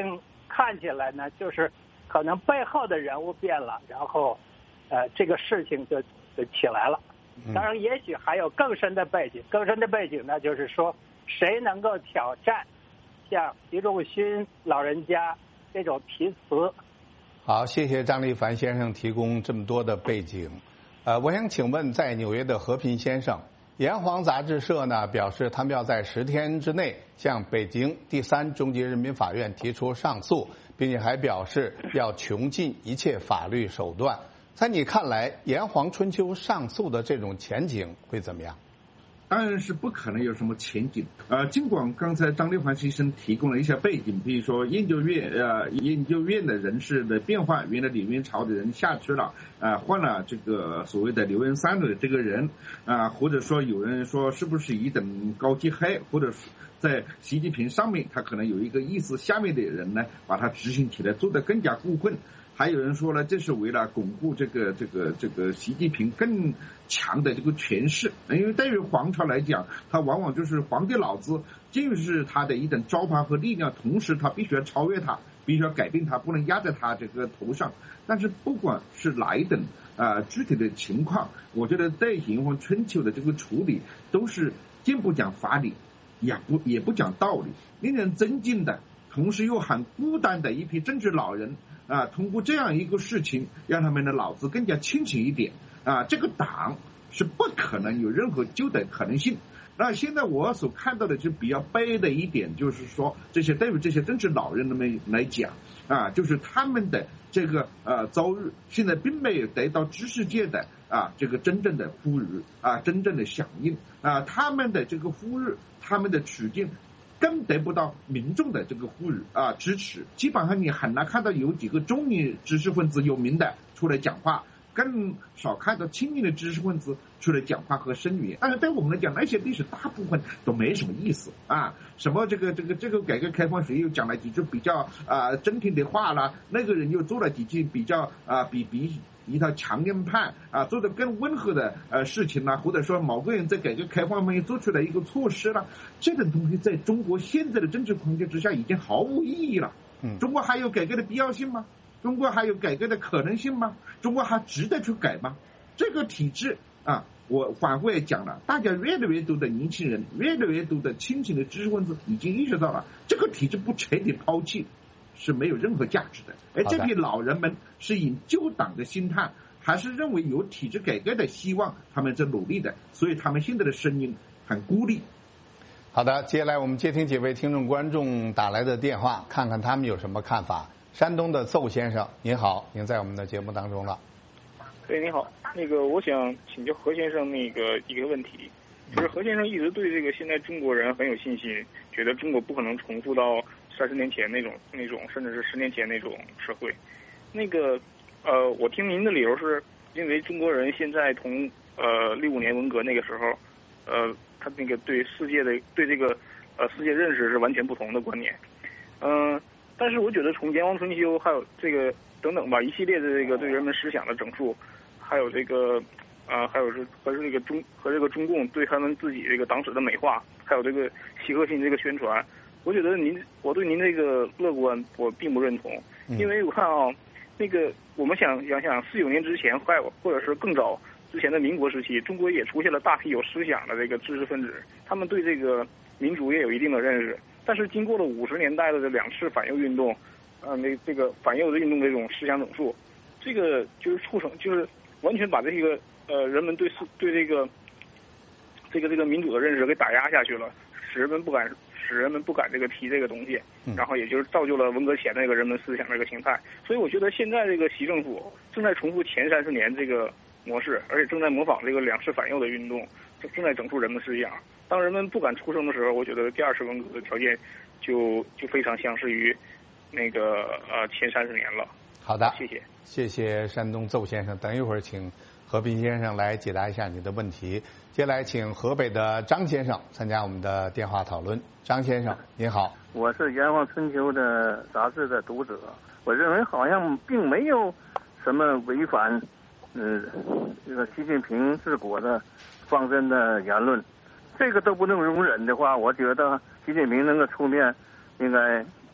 看起来呢，就是可能背后的人物变了，然后呃这个事情就就起来了。当然，也许还有更深的背景，更深的背景呢，就是说谁能够挑战像习仲勋老人家这种题词。 好，谢谢张立凡先生提供这么多的背景。呃，我想请问，在纽约的和平先生，炎黄杂志社呢表示，他们要在十天之内向北京第三中级人民法院提出上诉，并且还表示要穷尽一切法律手段。在你看来，炎黄春秋上诉的这种前景会怎么样？ 当然是不可能有什么前景。呃，尽管刚才张立凡先生提供了一些背景，比如说研究院呃研究院的人士的变化，原来李元朝的人下去了，啊、呃，换了这个所谓的刘元三的这个人，啊、呃，或者说有人说是不是一等高级黑，或者是在习近平上面，他可能有一个意思，下面的人呢把他执行起来，做得更加过分。还有人说呢，这是为了巩固这个这个这个习近平更强的这个权势，因为对于皇朝来讲，他往往就是皇帝老子就是他的一等招牌和力量，同时他必须要超越他，必须要改变他，不能压在他这个头上。但是不管是哪一等啊、呃、具体的情况，我觉得在炎黄春秋的这个处理都是既不讲法理，也不也不讲道理，令人尊敬的，同时又很孤单的一批政治老人。啊，通过这样一个事情，让他们的脑子更加清醒一点。啊，这个党是不可能有任何救的可能性。那现在我所看到的就比较悲的一点，就是说这些对于这些政治老人们来讲，啊，就是他们的这个呃遭遇，现在并没有得到知识界的啊这个真正的呼吁啊，真正的响应啊，他们的这个呼吁，他们的处境。更得不到民众的这个呼吁啊支持，基本上你很难看到有几个中年知识分子有名的出来讲话，更少看到青年的知识分子出来讲话和声援。但是对我们来讲，那些历史大部分都没什么意思啊，什么这个这个这个改革开放谁又讲了几句比较啊真听的话啦，那个人又做了几句比较啊比比。一套强硬派啊，做的更温和的呃事情啦，或者说某个人在改革开放方面做出来一个措施啦，这种东西在中国现在的政治框架之下已经毫无意义了。嗯，中国还有改革的必要性吗？中国还有改革的可能性吗？中国还值得去改吗？这个体制啊，我反复也讲了，大家越来越多的年轻人，越来越多的清醒的知识分子已经意识到了，这个体制不彻底抛弃。是没有任何价值的，而这批老人们是以救党的心态，还是认为有体制改革的希望，他们在努力的，所以他们现在的声音很孤立。 好的，接下来我们接听几位听众观众打来的电话，看看他们有什么看法。山东的邹先生，您好，您在我们的节目当中了。 对，您好，那个我想请教何先生那个一个问题，就是何先生一直对这个现在中国人很有信心，觉得中国不可能重复到三十年前那种那种，甚至是十年前那种社会。那个呃，我听您的理由是因为中国人现在同呃六五年文革那个时候，呃，他那个对世界的对这个呃世界认识是完全不同的观念。嗯、呃，但是我觉得从炎黄春秋还有这个等等吧，一系列的这个对人们思想的整肃，还有这个呃还有是和这个中和这个中共对他们自己这个党史的美化，还有这个习核心这个宣传。我觉得您，我对您这个乐观，我并不认同，因为我看啊，那个我们想想想，四九年之前，或或者是更早之前的民国时期，中国也出现了大批有思想的这个知识分子，他们对这个民主也有一定的认识。但是经过了五十年代的这两次反右运动，呃，那这个反右的运动这种思想整肃，这个就是促成，就是完全把这个呃人们对对这个这个这个民主的认识给打压下去了，使人们不敢。使人们不敢这个提这个东西，然后也就是造就了文革前那个人们思想这个形态。所以我觉得现在这个习政府正在重复前三十年这个模式，而且正在模仿这个两次反右的运动，正在整肃人们思想。当人们不敢出声的时候，我觉得第二次文革的条件就就非常相似于那个呃前三十年了。 好的， 谢谢， 谢谢山东邹先生。等一会儿请和平先生来解答一下你的问题。接下来请河北的张先生参加我们的电话讨论。张先生，您好。 我是《炎黄春秋》的杂志的读者，我认为好像并没有什么违反，嗯、呃，这个习近平治国的方针的言论，这个都不能容忍的话，我觉得习近平能够出面，应该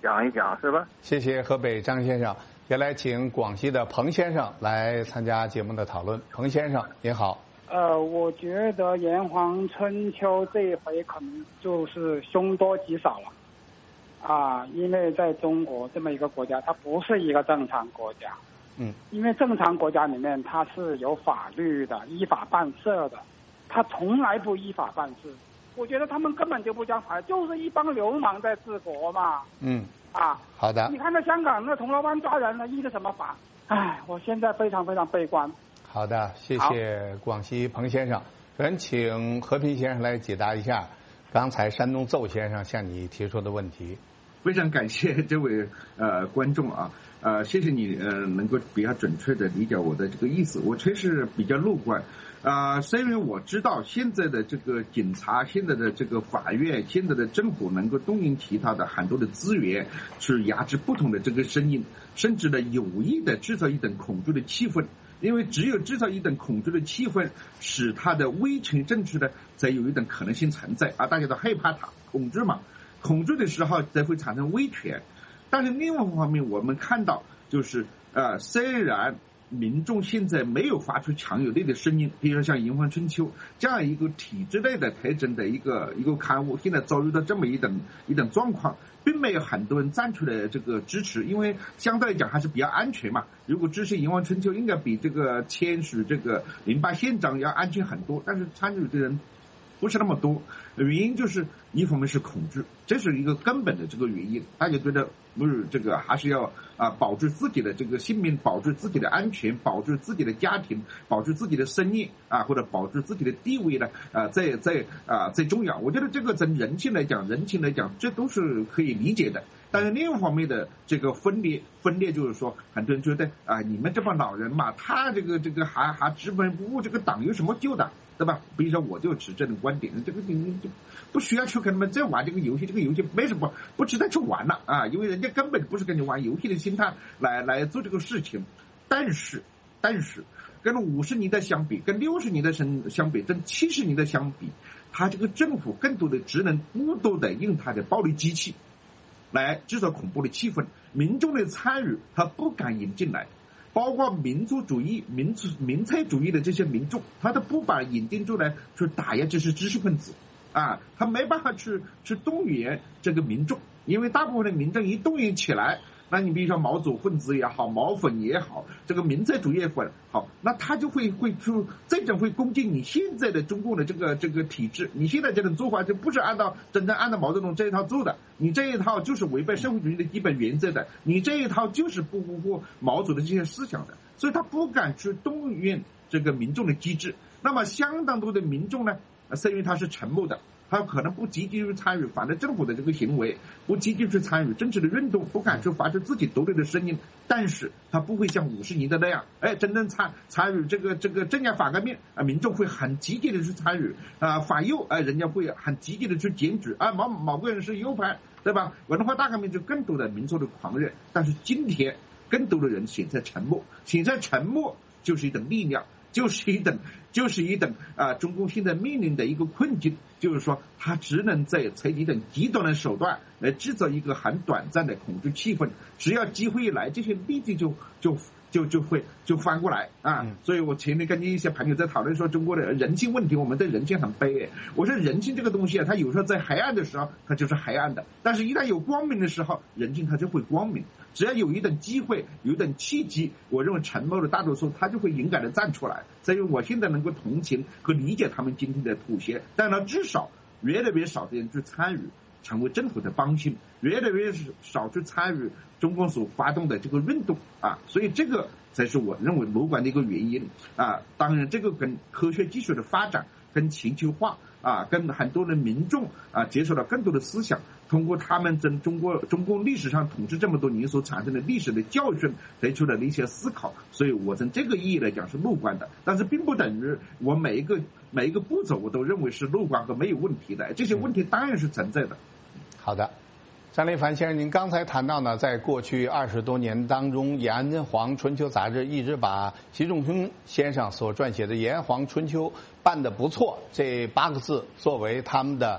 讲一讲，是吧？ 谢谢河北张先生，也来请广西的彭先生来参加节目的讨论。彭先生您好。 呃，我觉得炎黄春秋这一回可能就是凶多吉少了，啊，因为在中国这么一个国家，它不是一个正常国家。 嗯， 因为正常国家里面它是有法律的，依法办事的，它从来不依法办事。我觉得他们根本就不讲法，就是一帮流氓在治国嘛。 嗯， 啊， 好的。 你看那香港那铜锣湾抓人了，依的什么法？哎，我现在非常非常悲观。 好的，谢谢广西彭先生。人请和平先生来解答一下刚才山东邹先生向你提出的问题。 非常感谢这位呃观众啊，呃，谢谢你呃能够比较准确的理解我的这个意思。我确实比较乐观，啊、呃，是因为我知道现在的这个警察、现在的这个法院、现在的政府能够动用其他的很多的资源去压制不同的这个声音，甚至呢有意的制造一种恐惧的气氛。因为只有制造一种恐惧的气氛，使他的威权政治呢才有一种可能性存在啊！大家都害怕他，恐惧嘛，恐惧的时候才会产生威权。但是另外一方面，我们看到就是呃，虽然民众现在没有发出强有力的声音，比如说像《炎黄春秋》这样一个体制内的特征的一个一个刊物，现在遭遇到这么一种一种状况，并没有很多人站出来这个支持，因为相对来讲还是比较安全嘛。如果支持《炎黄春秋》，应该比这个签署这个零八宪章要安全很多，但是参与的人不是那么多，原因就是一方面是恐惧，这是一个根本的这个原因。大家觉得不是这个还是要啊保住自己的这个性命，保住自己的安全，保住自己的家庭，保住自己的生意啊，或者保住自己的地位呢啊，在在啊最重要。我觉得这个从人性来讲，人情来讲，这都是可以理解的。但是另一方面的这个分裂，分裂就是说，很多人觉得啊，你们这帮老人嘛，他这个这个还还执迷不悟，这个党有什么救的？对吧？比如说，我就持这种观点，这个你就不需要去跟他们再玩这个游戏，这个游戏没什么，不值得去玩了啊！因为人家根本不是跟你玩游戏的心态来来做这个事情。但是，但是跟五十年代相比，跟六十年代相比，跟七十年代相比，他这个政府更多的只能不断的用他的暴力机器来制造恐怖的气氛，民众的参与他不敢引进来。包括民族主义、民族民粹主义的这些民众，他都不把引进出来去打压这些知识分子，啊，他没办法去去动员这个民众，因为大部分的民众一动员起来，那你比如说毛左分子也好，毛粉也好，这个民粹主义粉好，那他就会会出这种会攻击你现在的中共的这个这个体制，你现在这种做法就不是按照真正按照毛泽东这一套做的，你这一套就是违背社会主义的基本原则的，你这一套就是不符合毛主席的这些思想的，所以他不敢去动员这个民众的机制。那么相当多的民众呢，是因为他是沉默的。他可能不积极去参与反对政府的这个行为，不积极去参与政治的运动，不敢去发出自己独立的声音，但是他不会像五十年代那样，哎，真正参参与这个这个镇压反革命啊，民众会很积极的去参与啊，反右啊，人家会很积极的去检举啊，某某个人是右派，对吧？文化大革命就更多的民众的狂热，但是今天更多的人选择沉默，选择沉默就是一种力量。就是一等，就是一等啊、呃！中共现在面临的一个困境，就是说，他只能在采取一种极端的手段来制造一个很短暂的恐惧气氛。只要机会一来，这些立即就就就就会就翻过来啊！嗯、所以我前面跟一些朋友在讨论说，中国的人性问题，我们对人性很悲哀。我说人性这个东西啊，它有时候在黑暗的时候，它就是黑暗的；但是一旦有光明的时候，人性它就会光明。只要有一等机会，有一等契机，我认为沉默的大多数他就会勇敢的站出来。所以我现在能够同情和理解他们今天的妥协，但呢，至少越来越少的人去参与成为政府的帮凶，越来越少去参与中共所发动的这个运动啊，所以这个才是我认为乐观的一个原因啊。当然，这个跟科学技术的发展、跟全球化啊，跟很多的民众啊接受了更多的思想。通过他们在中国中共历史上统治这么多年所产生的历史的教训，得出了一些思考，所以我从这个意义来讲是乐观的，但是并不等于我每一个每一个步骤我都认为是乐观和没有问题的，这些问题当然是存在的。 好的，张立凡先生，您刚才谈到呢，在过去二十多年当中，《炎黄春秋》杂志一直把习仲勋先生所撰写的《炎黄春秋》办得不错这八个字作为他们的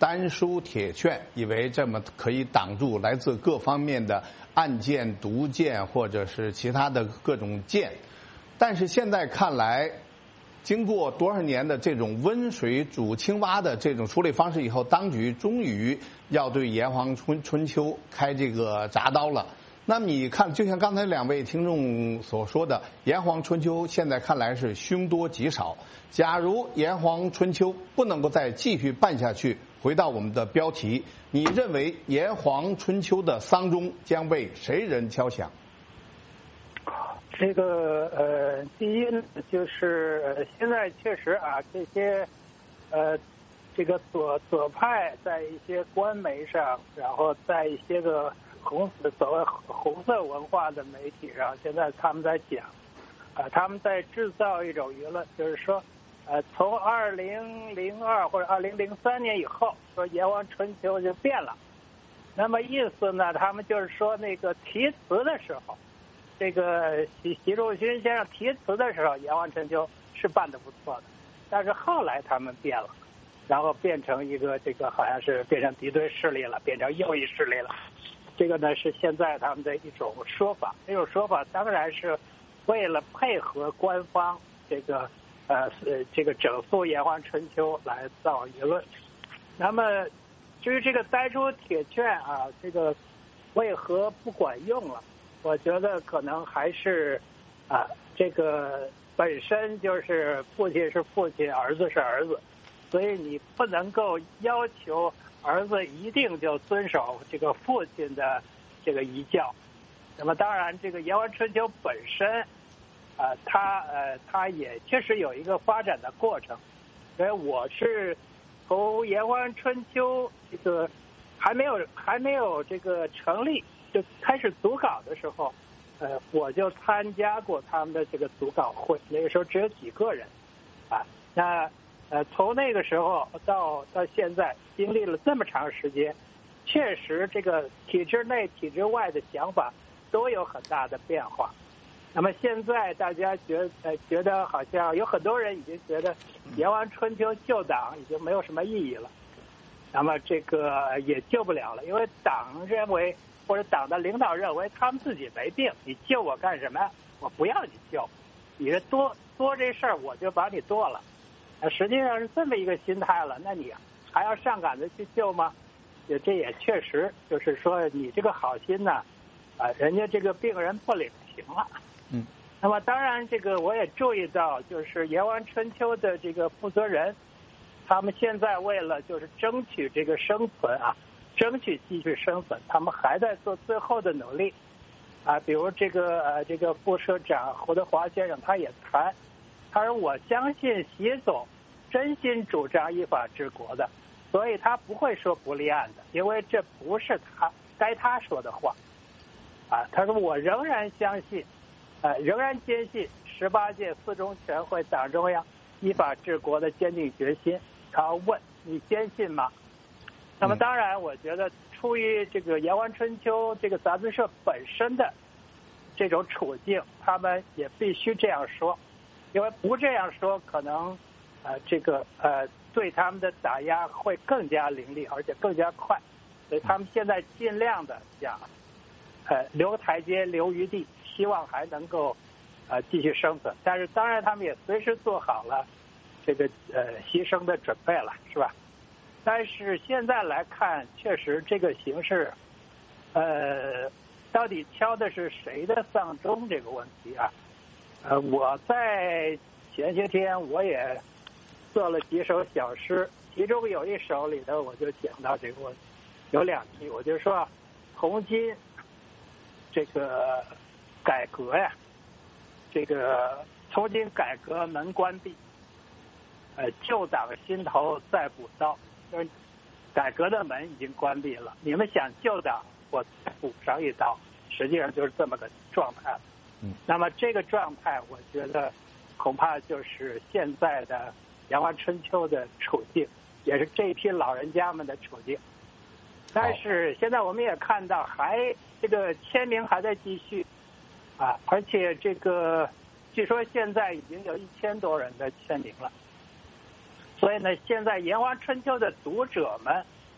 丹书铁券，以为这么可以挡住来自各方面的暗箭、毒箭或者是其他的各种箭。但是现在看来，经过多少年的这种温水煮青蛙的这种处理方式以后，当局终于要对炎黄春春秋开这个铡刀了。那么你看，就像刚才两位听众所说的，炎黄春秋现在看来是凶多吉少。假如炎黄春秋不能够再继续办下去，回到我们的标题，你认为炎黄春秋的丧钟将为谁人敲响？ 这个呃，第一呢，就是呃，现在确实啊，这些呃，这个左左派在一些官媒上，然后在一些个红所谓红色文化的媒体上，现在他们在讲，啊、呃，他们在制造一种舆论，就是说，呃，从二零零二或者二零零三年以后，说炎黄春秋就变了。那么意思呢，他们就是说那个题词的时候。这个习习仲勋先生题词的时候，炎黄春秋是办得不错的，但是后来他们变了，然后变成一个这个好像是变成敌对势力了，变成右翼势力了。这个呢是现在他们的一种说法，这种说法当然是为了配合官方这个呃这个整肃炎黄春秋来造舆论。那么至于这个丹书铁券啊，这个为何不管用了？我觉得可能还是啊，这个本身就是父亲是父亲，儿子是儿子，所以你不能够要求儿子一定就遵守这个父亲的这个遗教。那么当然，这个炎黄春秋本身啊，它呃它也确实有一个发展的过程。所以我是从炎黄春秋这个还没有还没有这个成立。就开始组稿的时候，呃，我就参加过他们的这个组稿会，那个时候只有几个人，啊，那呃，从那个时候到到现在，经历了这么长时间，确实这个体制内、体制外的想法都有很大的变化。那么现在大家觉呃觉得好像有很多人已经觉得炎黄春秋旧党已经没有什么意义了，那么这个也救不了了，因为党认为。或者党的领导认为他们自己没病，你救我干什么？我不要你救，你这多多这事儿我就把你剁了。实际上是这么一个心态了，那你还要上赶着去救吗？也这也确实就是说你这个好心呢，啊，人家这个病人不领情了。 嗯。 那么当然，这个我也注意到，就是炎黄春秋的这个负责人，他们现在为了就是争取这个生存啊。争取继续生存，他们还在做最后的努力，啊，比如这个呃这个副社长胡德华先生他也谈，他说我相信习总真心主张依法治国的，所以他不会说不立案的，因为这不是他该他说的话，啊，他说我仍然相信，呃，仍然坚信十八届四中全会党中央依法治国的坚定决心。他问你坚信吗？那么当然，我觉得出于这个炎黄春秋这个杂志社本身的这种处境，他们也必须这样说，因为不这样说，可能呃这个呃对他们的打压会更加凌厉，而且更加快。所以他们现在尽量的想呃留台阶、留余地，希望还能够呃继续生存。但是当然，他们也随时做好了这个呃牺牲的准备了，是吧？但是现在来看，确实这个形势，呃，到底敲的是谁的丧钟这个问题啊？呃，我在前些天我也做了几首小诗，其中有一首里头我就讲到这个问题，有两句，我就说，从今这个改革呀，这个从今改革门关闭，呃，旧党心头再补刀。就是改革的门已经关闭了，你们想救党，我再补上一刀，实际上就是这么个状态。 嗯， 那么这个状态，我觉得恐怕就是现在的炎黄春秋的处境，也是这一批老人家们的处境。但是现在我们也看到，还这个签名还在继续啊，而且这个据说现在已经有一千多人的签名了。所以呢，现在炎黄春秋的读者们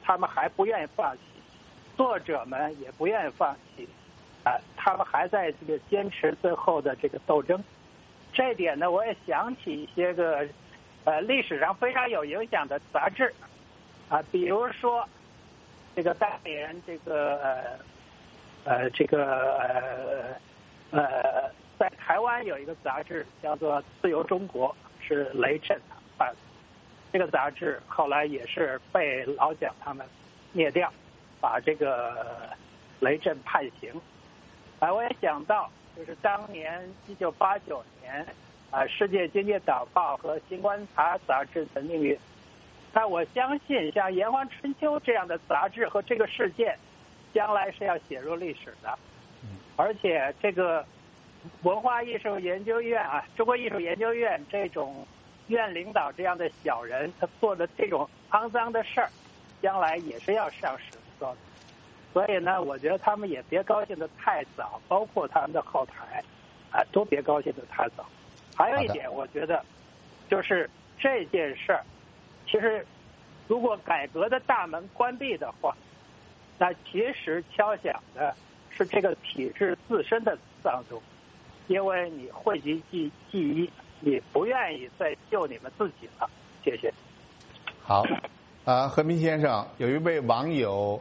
他们还不愿意放弃，作者们也不愿意放弃，啊、呃，他们还在这个坚持最后的这个斗争。这一点呢，我也想起一些个呃历史上非常有影响的杂志，啊、呃，比如说这个代理人这个呃呃这个呃呃在台湾有一个杂志叫做《自由中国》，是雷震办的。这个杂志后来也是被老蒋他们灭掉，把这个雷震判刑。啊，我也想到，就是当年一九八九年啊，《世界经济导报》和《新观察》杂志的命运。但我相信，像《炎黄春秋》这样的杂志和这个事件，将来是要写入历史的。而且，这个文化艺术研究院啊，中国艺术研究院这种院领导这样的小人，他做的这种肮脏的事儿，将来也是要上史册的。所以呢，我觉得他们也别高兴的太早，包括他们的后台，啊，都别高兴的太早。还有一点，我觉得就是这件事儿，其实如果改革的大门关闭的话，那其实敲响的是这个体制自身的丧钟，因为你讳疾忌医，你不愿意再救你们自己了。谢谢。 好，啊，和平先生，有一位网友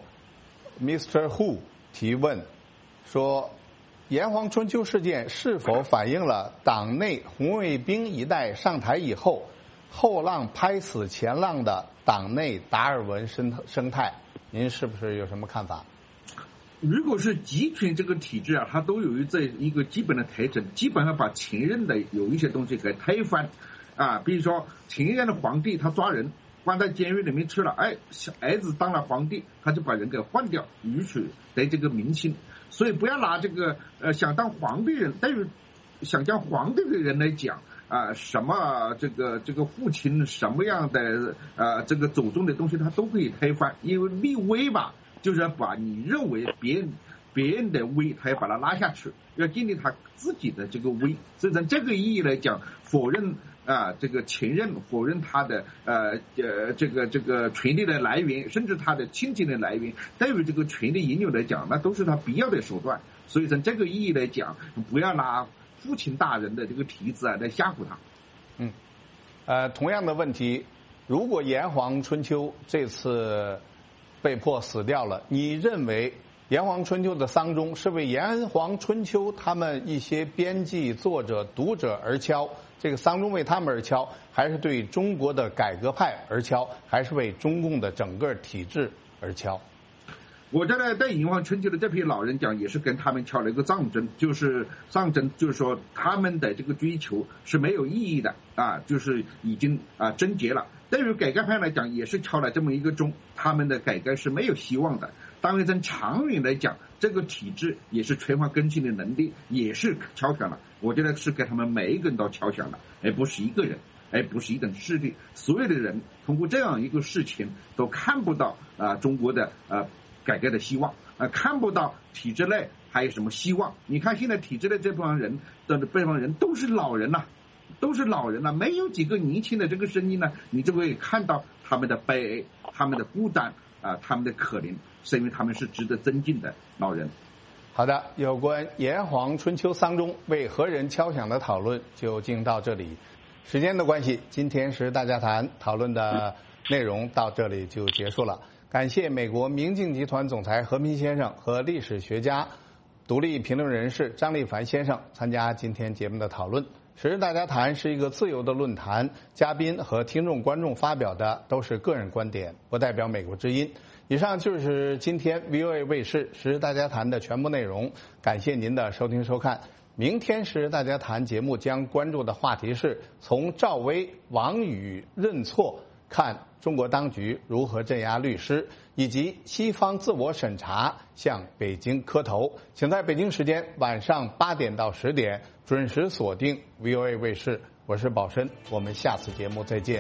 Mister Who 提问说，炎黄春秋事件是否反映了党内红卫兵一代上台以后，后浪拍死前浪的党内达尔文生生态？您是不是有什么看法？ 如果是集权这个体制啊，它都有这一个基本的特征，基本上把前任的有一些东西给推翻啊，比如说前任的皇帝他抓人关在监狱里面去了，哎，儿子当了皇帝，他就把人给换掉，以取得这个民心。所以不要拿这个呃想当皇帝人，对于想当皇帝的人来讲啊、呃，什么这个这个父亲什么样的呃这个祖宗的东西，他都可以推翻，因为立威吧。就是要把你认为别人别人的威，他要把它拉下去，要建立他自己的这个威。所以从这个意义来讲，否认啊、呃、这个前任，否认他的呃呃这个这个权力的来源，甚至他的亲情的来源，对于这个权力引诱来讲，那都是他必要的手段。所以从这个意义来讲，不要拿父亲大人的这个蹄子啊来吓唬他。 嗯，呃，同样的问题，如果炎黄春秋这次被迫死掉了，你认为炎黄春秋的丧钟是为炎黄春秋他们一些编辑、作者、读者而敲，这个丧钟为他们而敲，还是对中国的改革派而敲，还是为中共的整个体制而敲？ 我觉得对炎黄春秋的这批老人讲，也是跟他们敲了一个战争，就是战争，就是说他们的这个追求是没有意义的啊，就是已经啊终结了。对于改革派来讲，也是敲了这么一个钟，他们的改革是没有希望的。当然，从长远来讲，这个体制也是全方更新的能力也是敲响了。我觉得是给他们每一个人都敲响了，而不是一个人，而不是一等势力。所有的人通过这样一个事情，都看不到啊、呃、中国的呃改革的希望，啊、呃、看不到体制内还有什么希望。你看现在体制内这帮人的这帮人都是老人呐、啊。都是老人了，没有几个年轻的这个声音呢，你就会看到他们的悲哀，他们的孤单啊、呃，他们的可怜，是因为他们是值得尊敬的老人。 好的，有关炎黄春秋丧钟为何人敲响的讨论就进行到这里。时间的关系，今天是大家谈讨论的内容到这里就结束了。感谢美国明镜集团总裁何平先生和历史学家、独立评论人士张立凡先生参加今天节目的讨论。时事大家谈是一个自由的论坛，嘉宾和听众观众发表的都是个人观点，不代表美国之音。以上就是今天 V O A 卫视时事大家谈的全部内容，感谢您的收听收看。明天时事大家谈节目将关注的话题是从赵薇、王宇认错看中国当局如何镇压律师，以及西方自我审查向北京磕头。请在北京时间晚上八点到十点准时锁定 V O A 卫视，我是宝申，我们下次节目再见。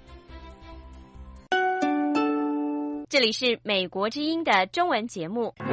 这里是美国之音的中文节目。